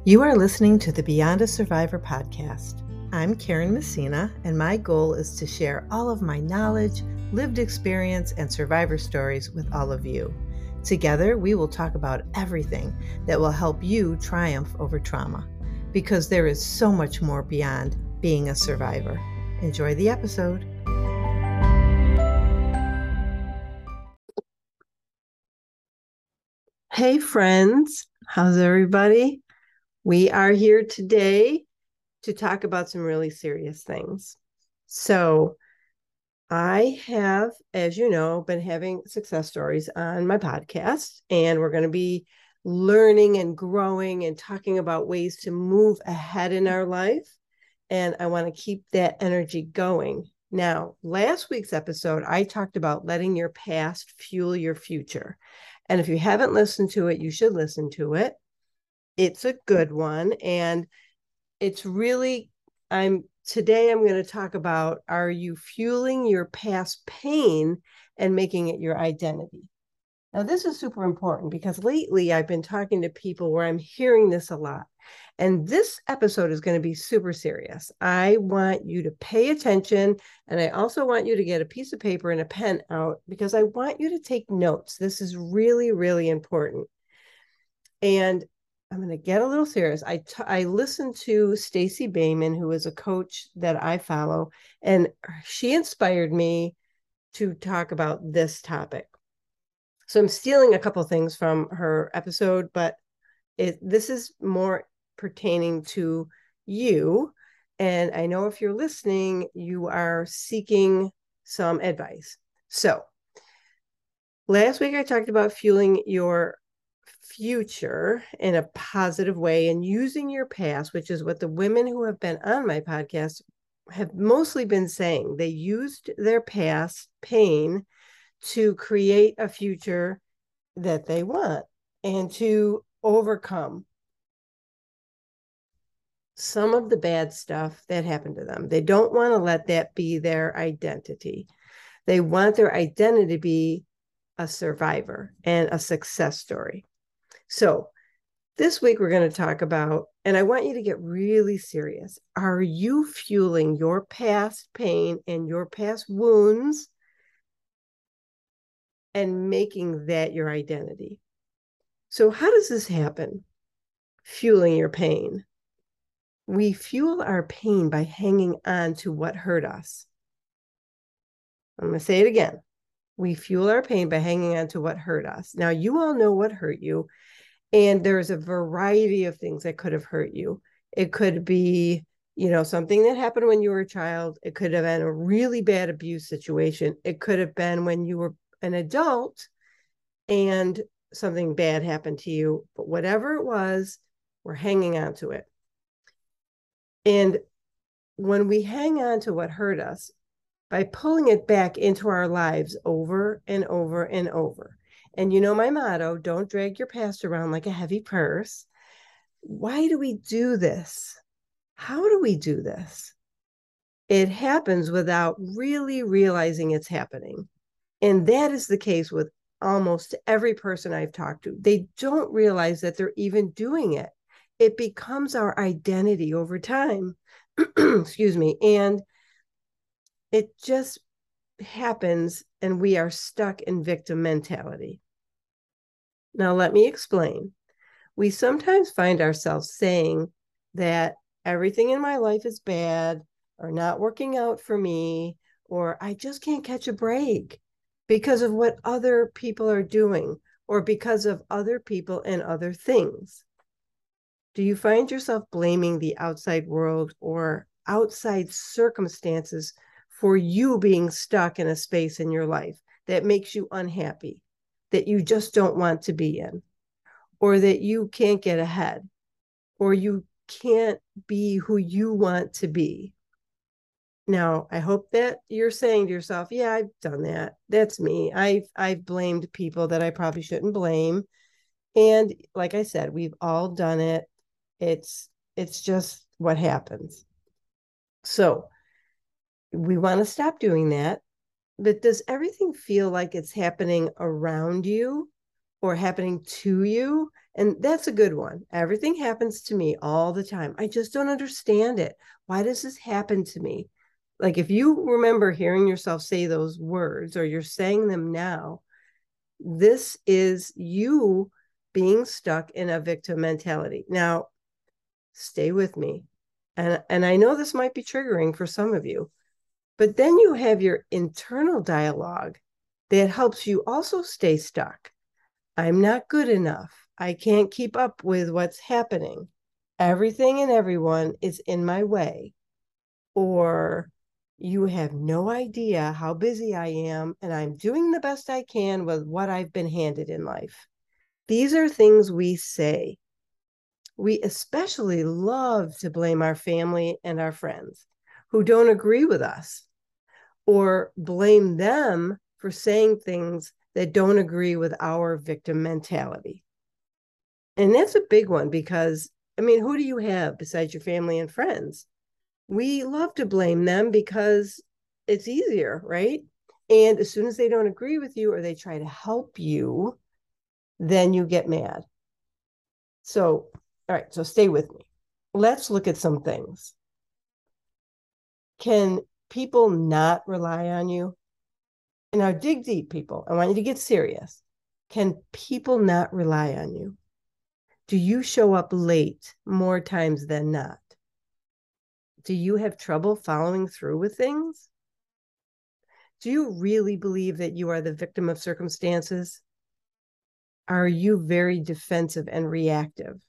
You are listening to the Beyond a Survivor podcast. I'm Karen Messina, and my goal is to share all of my knowledge, lived experience, and survivor stories with all of you. Together, we will talk about everything that will help you triumph over trauma, because there is so much more beyond being a survivor. Enjoy the episode. Hey friends, how's everybody? We are here today to talk about some really serious things. So I have, as you know, been having success stories on my podcast, and we're going to be learning and growing and talking about ways to move ahead in our life. And I want to keep that energy going. Now, last week's episode, I talked about letting your past fuel your future. And if you haven't listened to it, you should listen to it. It's a good one. And it's really, today I'm going to talk about, are you fueling your past pain and making it your identity? Now, this is super important because lately I've been talking to people where I'm hearing this a lot. And this episode is going to be super serious. I want you to pay attention. And I also want you to get a piece of paper and a pen out because I want you to take notes. This is really, really important. And I'm going to get a little serious. I listened to Stacey Bayman, who is a coach that I follow, and she inspired me to talk about this topic. So I'm stealing a couple things from her episode, but this is more pertaining to you. And I know if you're listening, you are seeking some advice. So last week I talked about fueling your future in a positive way and using your past, which is what the women who have been on my podcast have mostly been saying. They used their past pain to create a future that they want and to overcome some of the bad stuff that happened to them. They don't want to let that be their identity. They want their identity to be a survivor and a success story. So this week we're going to talk about, and I want you to get really serious. Are you fueling your past pain and your past wounds and making that your identity? So how does this happen? Fueling your pain. We fuel our pain by hanging on to what hurt us. I'm going to say it again. We fuel our pain by hanging on to what hurt us. Now, you all know what hurt you. And there's a variety of things that could have hurt you. It could be, something that happened when you were a child. It could have been a really bad abuse situation. It could have been when you were an adult and something bad happened to you. But whatever it was, we're hanging on to it. And when we hang on to what hurt us, by pulling it back into our lives over and over and over. And you know my motto, don't drag your past around like a heavy purse. Why do we do this? How do we do this? It happens without really realizing it's happening. And that is the case with almost every person I've talked to. They don't realize that they're even doing it. It becomes our identity over time. Excuse me. And it just happens, and we are stuck in victim mentality. Now, let me explain. We sometimes find ourselves saying that everything in my life is bad or not working out for me, or I just can't catch a break because of what other people are doing or because of other people and other things. Do you find yourself blaming the outside world or outside circumstances for you being stuck in a space in your life that makes you unhappy, that you just don't want to be in, or that you can't get ahead, or you can't be who you want to be? Now, I hope that you're saying to yourself, yeah, I've done that. That's me. I've blamed people that I probably shouldn't blame. And like I said, we've all done it. It's just what happens. So we want to stop doing that. But does everything feel like it's happening around you or happening to you And that's a good one. Everything happens to me all the time. I just don't understand it. Why does this happen to me? Like if you remember hearing yourself say those words or you're saying them now, this is you being stuck in a victim mentality. Now, stay with me. And I know this might be triggering for some of you, but then you have your internal dialogue that helps you also stay stuck. I'm not good enough. I can't keep up with what's happening. Everything and everyone is in my way. Or you have no idea how busy I am, and I'm doing the best I can with what I've been handed in life. These are things we say. We especially love to blame our family and our friends who don't agree with us, or blame them for saying things that don't agree with our victim mentality. And that's a big one because, I mean, who do you have besides your family and friends? We love to blame them because it's easier, right? And as soon as they don't agree with you or they try to help you, then you get mad. So, all right, so stay with me. Let's look at some things. Can people not rely on you? And now dig deep, people. I want you to get serious. Can people not rely on you? Do you show up late more times than not? Do you have trouble following through with things? Do you really believe that you are the victim of circumstances? Are you very defensive and reactive?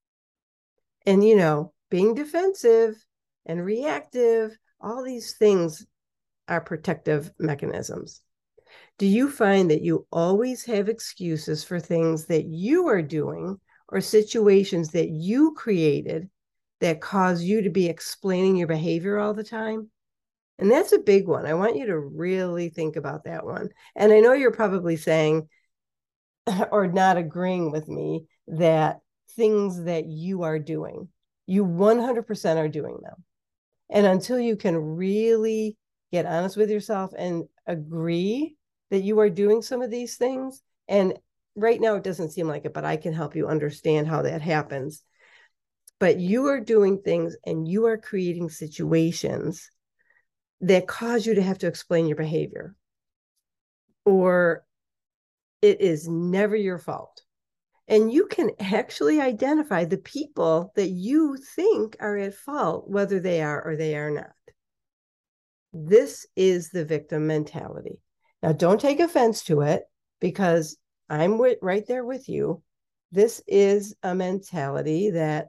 And, you know, being defensive and reactive, all these things are protective mechanisms. Do you find that you always have excuses for things that you are doing or situations that you created that cause you to be explaining your behavior all the time? And that's a big one. I want you to really think about that one. And I know you're probably saying or not agreeing with me that things that you are doing, you 100% are doing them. And until you can really get honest with yourself and agree that you are doing some of these things, and right now it doesn't seem like it, but I can help you understand how that happens. But you are doing things and you are creating situations that cause you to have to explain your behavior, or it is never your fault. And you can actually identify the people that you think are at fault, whether they are or they are not. This is the victim mentality. Now, don't take offense to it because I'm right there with you. This is a mentality that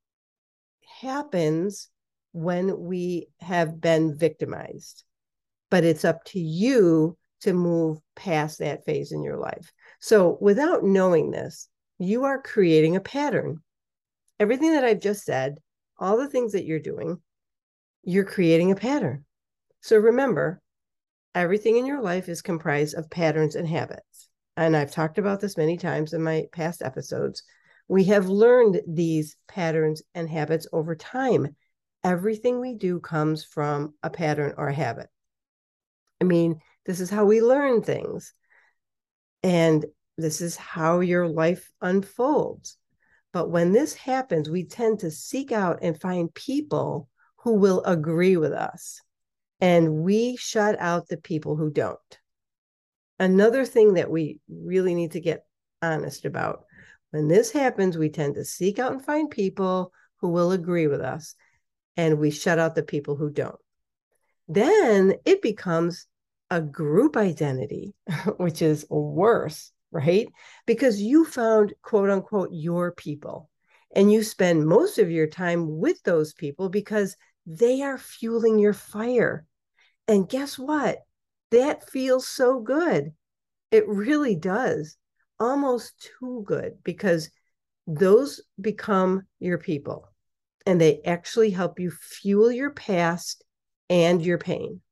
happens when we have been victimized, but it's up to you to move past that phase in your life. So without knowing this, you are creating a pattern. Everything that I've just said, all the things that you're doing, you're creating a pattern. So remember, everything in your life is comprised of patterns and habits. And I've talked about this many times in my past episodes. We have learned these patterns and habits over time. Everything we do comes from a pattern or a habit. I mean, this is how we learn things. And this is how your life unfolds. But when this happens, we tend to seek out and find people who will agree with us. And we shut out the people who don't. Another thing that we really need to get honest about, when this happens, we tend to seek out and find people who will agree with us, and we shut out the people who don't. Then it becomes a group identity, which is worse, right? Because you found, quote unquote, your people, and you spend most of your time with those people because they are fueling your fire. And guess what? That feels so good. It really does. Almost too good, because those become your people and they actually help you fuel your past and your pain.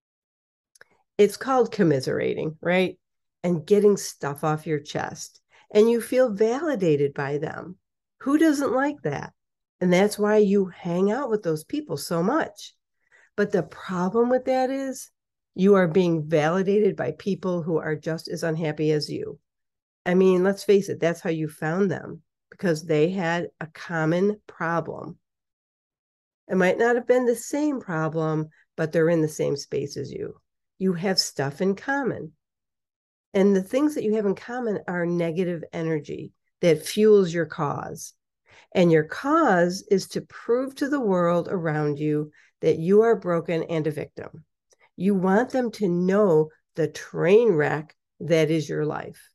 It's called commiserating, right? And getting stuff off your chest. And you feel validated by them. Who doesn't like that? And that's why you hang out with those people so much. But the problem with that is you are being validated by people who are just as unhappy as you. I mean, let's face it, that's how you found them. because they had a common problem. It might not have been the same problem, but they're in the same space as you. You have stuff in common. And the things that you have in common are negative energy that fuels your cause. And your cause is to prove to the world around you that you are broken and a victim. You want them to know the train wreck that is your life,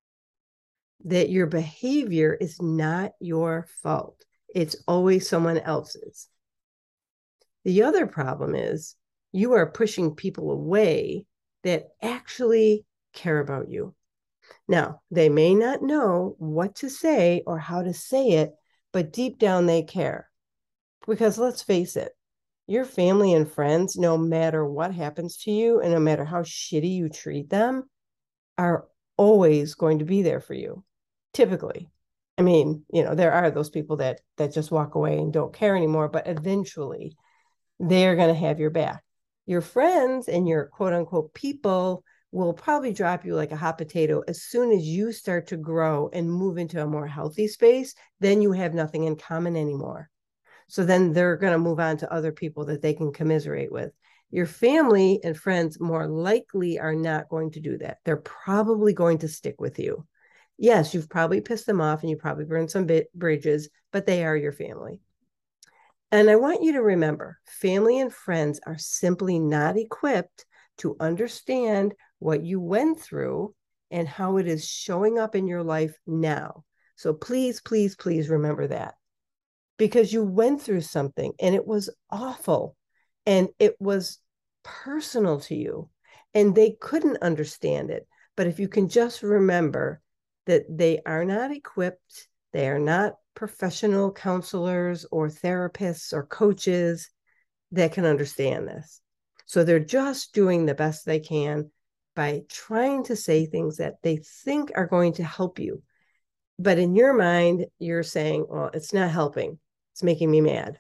that your behavior is not your fault. It's always someone else's. The other problem is you are pushing people away that actually care about you. Now, they may not know what to say or how to say it, but deep down they care. Because let's face it, your family and friends, no matter what happens to you and no matter how shitty you treat them, are always going to be there for you, typically. I mean, there are those people that just walk away and don't care anymore, but eventually they're going to have your back. Your friends and your quote unquote people will probably drop you like a hot potato as soon as you start to grow and move into a more healthy space. Then you have nothing in common anymore. So then they're going to move on to other people that they can commiserate with. Your family and friends more likely are not going to do that. They're probably going to stick with you. Yes, you've probably pissed them off and you probably burned some bridges, but they are your family. And I want you to remember, family and friends are simply not equipped to understand what you went through and how it is showing up in your life now. So please, please, please remember that. Because you went through something and it was awful and it was personal to you and they couldn't understand it. But if you can just remember that they are not equipped, they are not professional counselors or therapists or coaches that can understand this. So they're just doing the best they can by trying to say things that they think are going to help you. But in your mind, you're saying, well, it's not helping. It's making me mad.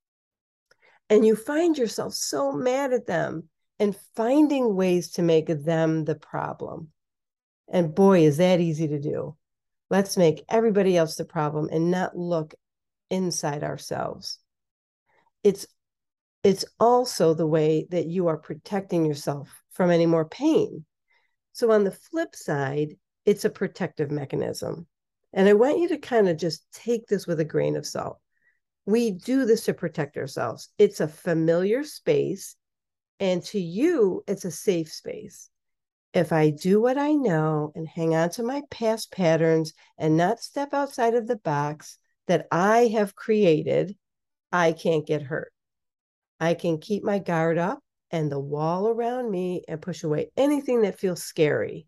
And you find yourself so mad at them and finding ways to make them the problem. And boy, is that easy to do. Let's make everybody else the problem and not look inside ourselves. It's also the way that you are protecting yourself from any more pain. So on the flip side, it's a protective mechanism. And I want you to kind of just take this with a grain of salt. We do this to protect ourselves. It's a familiar space, and to you, it's a safe space. If I do what I know and hang on to my past patterns and not step outside of the box that I have created, I can't get hurt. I can keep my guard up and the wall around me and push away anything that feels scary.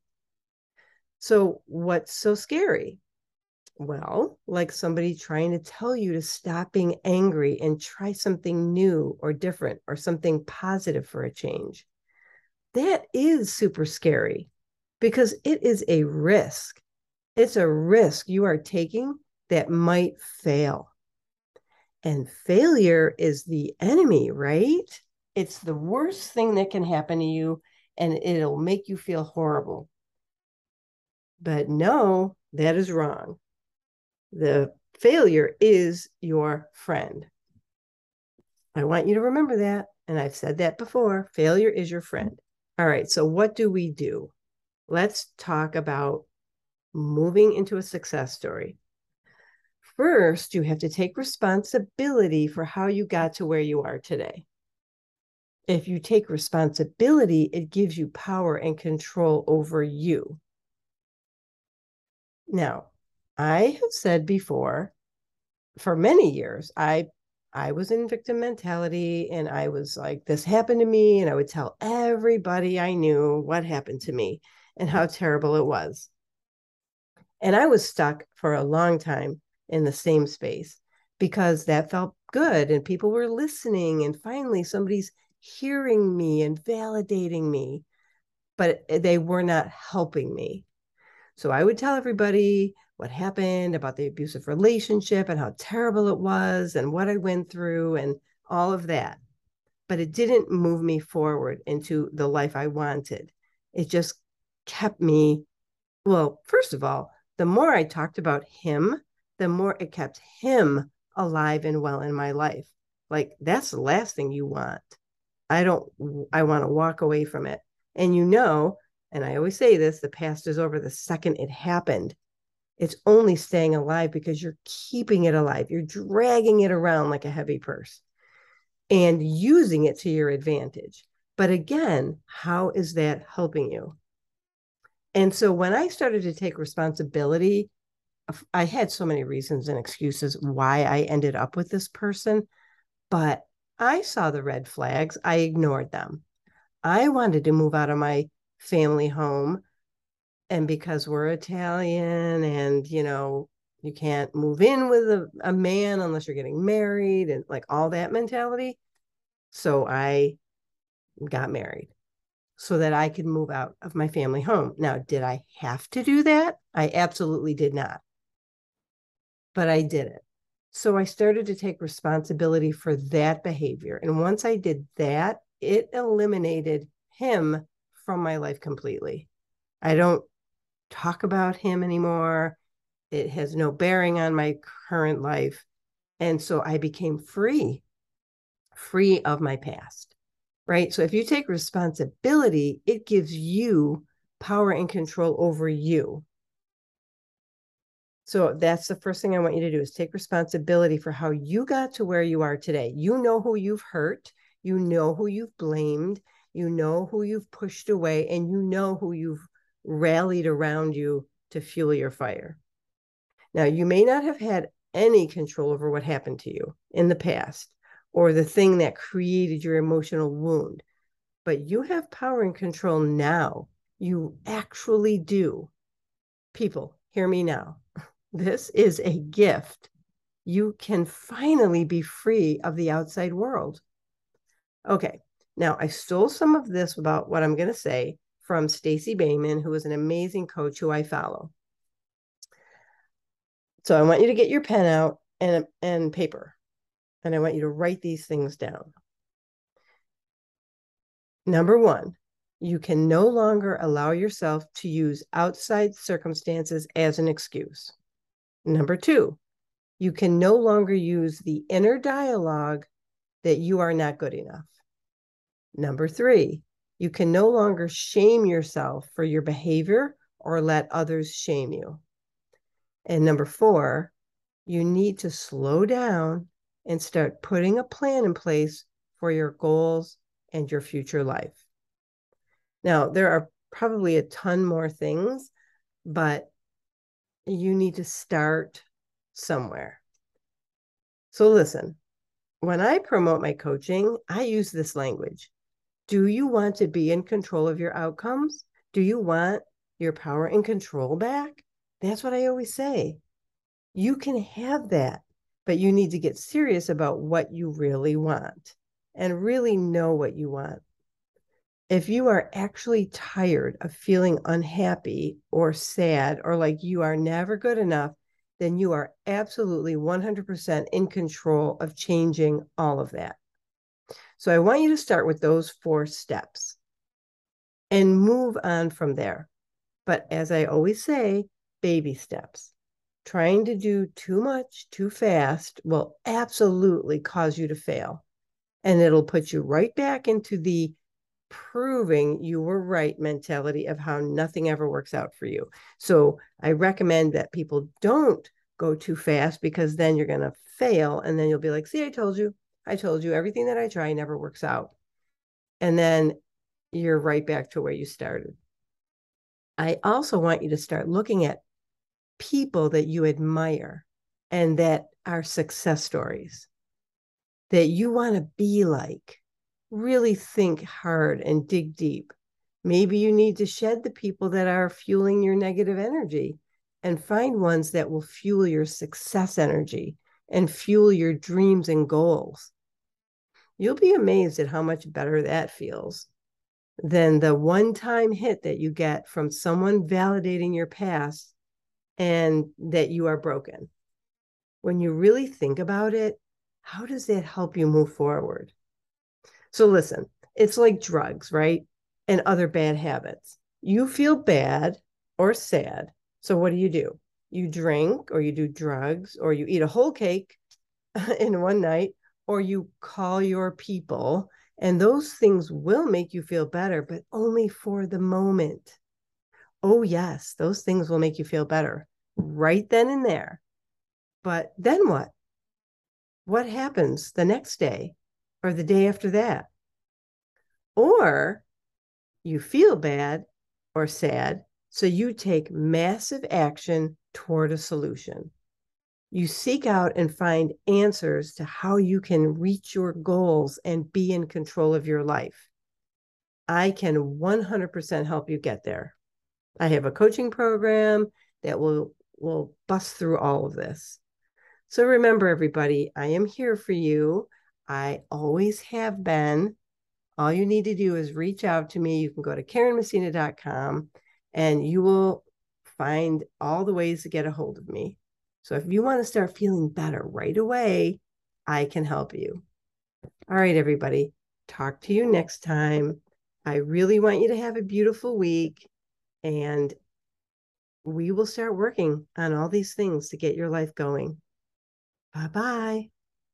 So, what's so scary? Well, like somebody trying to tell you to stop being angry and try something new or different or something positive for a change. That is super scary because it is a risk. It's a risk you are taking that might fail. And failure is the enemy, right? It's the worst thing that can happen to you and it'll make you feel horrible. But no, that is wrong. The failure is your friend. I want you to remember that. And I've said that before. Failure is your friend. All right. So what do we do? Let's talk about moving into a success story. First, you have to take responsibility for how you got to where you are today. If you take responsibility, it gives you power and control over you. Now, I have said before, for many years, I was in victim mentality and I was like, this happened to me. And I would tell everybody I knew what happened to me and how terrible it was. And I was stuck for a long time in the same space because that felt good and people were listening. And finally, somebody's hearing me and validating me, but they were not helping me. So I would tell everybody what happened about the abusive relationship and how terrible it was and what I went through and all of that. But it didn't move me forward into the life I wanted. It just kept me, well, first of all, the more I talked about him, the more it kept him alive and well in my life. Like, that's the last thing you want. I want to walk away from it. And and I always say this, the past is over the second it happened. It's only staying alive because you're keeping it alive. You're dragging it around like a heavy purse and using it to your advantage. But again, how is that helping you? And so when I started to take responsibility, I had so many reasons and excuses why I ended up with this person, but I saw the red flags. I ignored them. I wanted to move out of my family home. And because we're Italian and, you can't move in with a man unless you're getting married and like all that mentality. So I got married so that I could move out of my family home. Now, did I have to do that? I absolutely did not, but I did it. So I started to take responsibility for that behavior. And once I did that, it eliminated him from my life completely. I don't talk about him anymore. It has no bearing on my current life. And so I became free of my past, right? So if you take responsibility, it gives you power and control over you. So that's the first thing I want you to do is take responsibility for how you got to where you are today. You know who you've hurt, you know who you've blamed, you know who you've pushed away, and you know who you've rallied around you to fuel your fire. Now, you may not have had any control over what happened to you in the past or the thing that created your emotional wound, but you have power and control now. You actually do. People, hear me now. This is a gift. You can finally be free of the outside world. Okay, now I stole some of this about what I'm going to say from Stacey Bayman, who is an amazing coach who I follow. So I want you to get your pen out and paper, and I want you to write these things down. Number one, you can no longer allow yourself to use outside circumstances as an excuse. Number two, you can no longer use the inner dialogue that you are not good enough. Number three, you can no longer shame yourself for your behavior or let others shame you. And number four, you need to slow down and start putting a plan in place for your goals and your future life. Now, there are probably a ton more things, but you need to start somewhere. So listen, when I promote my coaching, I use this language. Do you want to be in control of your outcomes? Do you want your power and control back? That's what I always say. You can have that, but you need to get serious about what you really want and really know what you want. If you are actually tired of feeling unhappy or sad or like you are never good enough, then you are absolutely 100% in control of changing all of that. So I want you to start with those 4 steps and move on from there. But as I always say, baby steps. Trying to do too much too fast will absolutely cause you to fail. And it'll put you right back into the proving you were right mentality of how nothing ever works out for you. So I recommend that people don't go too fast because then you're going to fail. And then you'll be like, see, I told you, everything that I try never works out. And then you're right back to where you started. I also want you to start looking at people that you admire and that are success stories that you want to be like. Really think hard and dig deep. Maybe you need to shed the people that are fueling your negative energy and find ones that will fuel your success energy and fuel your dreams and goals. You'll be amazed at how much better that feels than the one-time hit that you get from someone validating your past and that you are broken. When you really think about it, how does that help you move forward? So listen, it's like drugs, right? And other bad habits. You feel bad or sad. So what do? you drink or you do drugs or you eat a whole cake in one night or you call your people, and those things will make you feel better, but only for the moment. Oh, yes, those things will make you feel better right then and there. But then what? What happens the next day or the day after that? Or you feel bad or sad, so you take massive action toward a solution. You seek out and find answers to how you can reach your goals and be in control of your life. I can 100% help you get there. I have a coaching program that will bust through all of this. So remember, everybody, I am here for you. I always have been. All you need to do is reach out to me. You can go to KarenMessina.com and you will find all the ways to get a hold of me. So if you want to start feeling better right away, I can help you. All right, everybody. Talk to you next time. I really want you to have a beautiful week, and we will start working on all these things to get your life going. Bye-bye.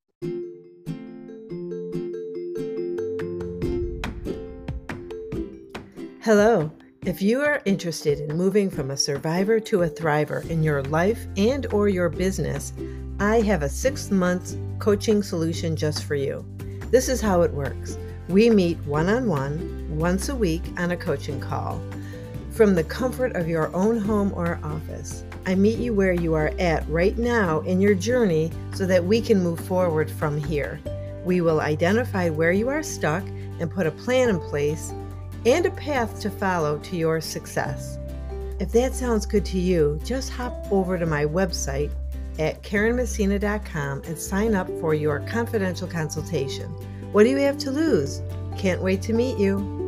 Hello. If you are interested in moving from a survivor to a thriver in your life and or your business, I have a 6-month coaching solution just for you. This is how it works. We meet one-on-one once a week on a coaching call. From the comfort of your own home or office, I meet you where you are at right now in your journey so that we can move forward from here. We will identify where you are stuck and put a plan in place and a path to follow to your success. If that sounds good to you, just hop over to my website at KarenMessina.com and sign up for your confidential consultation. What do you have to lose? Can't wait to meet you.